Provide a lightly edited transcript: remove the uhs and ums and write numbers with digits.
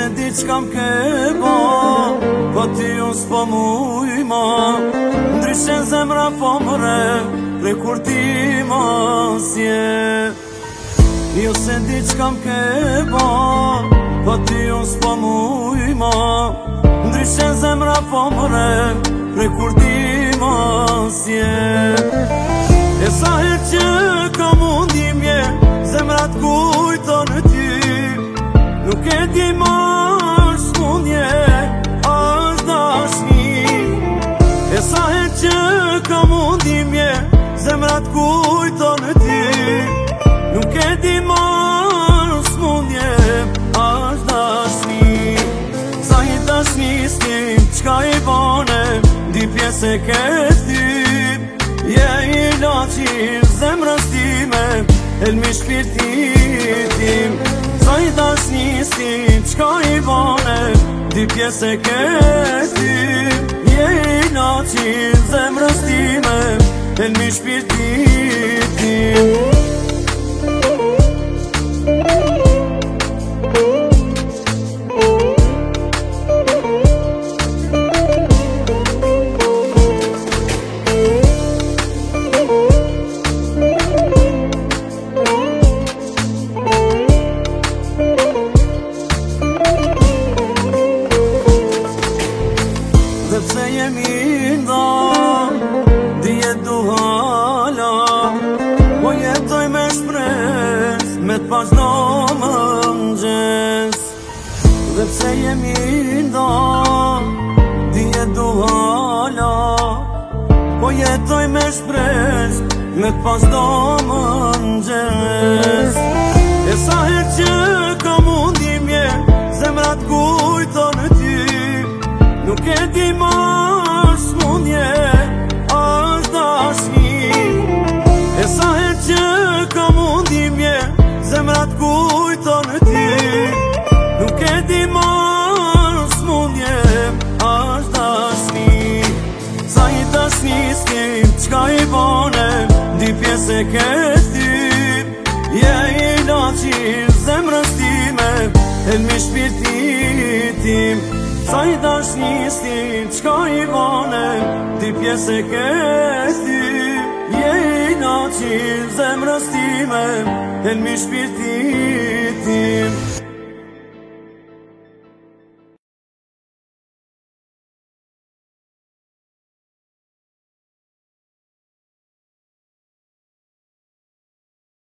di qka m'ke ba, po ty unë s'po muj ma. Ndryshe zemra po mëre, pre kur ti ma s'je. Jo se di qka m'ke ba, po ty unë s'po muj ma. Ndryshe zemra po mëre, pre kur ti ma s'je. E sa her që ka mundimje, zemra t'kujton ty. Nuk e di ma është mundje, është dashni. E sa her që ka mundimje, zemra t'kujton ty. Nuk e di ma është mundje, është dashni. Sa i dashni s'tim, qka i bane, di pjesë e këti. Je i laqir zemrës time, elmi shpirtit tim. Sa i dashni s'tim, qka i bane, di pjesë e këti. Je i laqir zemrës time, elmi shpirtit tim. Pse jemi nda, dijet du hala, po jetoj me shpres, me t'pa qdo mëngjes. Dhe pse jemi nda, dijet du hala, po jetoj me shpres, me t'pa qdo mëngjes. E sa her që ka mundimje, zemra t'kujton ty. Nuk e di ma është mundje, është dashni. E sa her që ka mundimje, zemra t'kujton ty. Nuk e di ma është mundje, është dashni. Sa i dashni s'tim, qka i bane, di pjesë e këti. Je i laqir zemrës time, elmi shpirtit tim. Sa i dashni s'tim, qka i bane, di pjesë e këti. Je i laqir zemrës time, elmi shpirtit tim.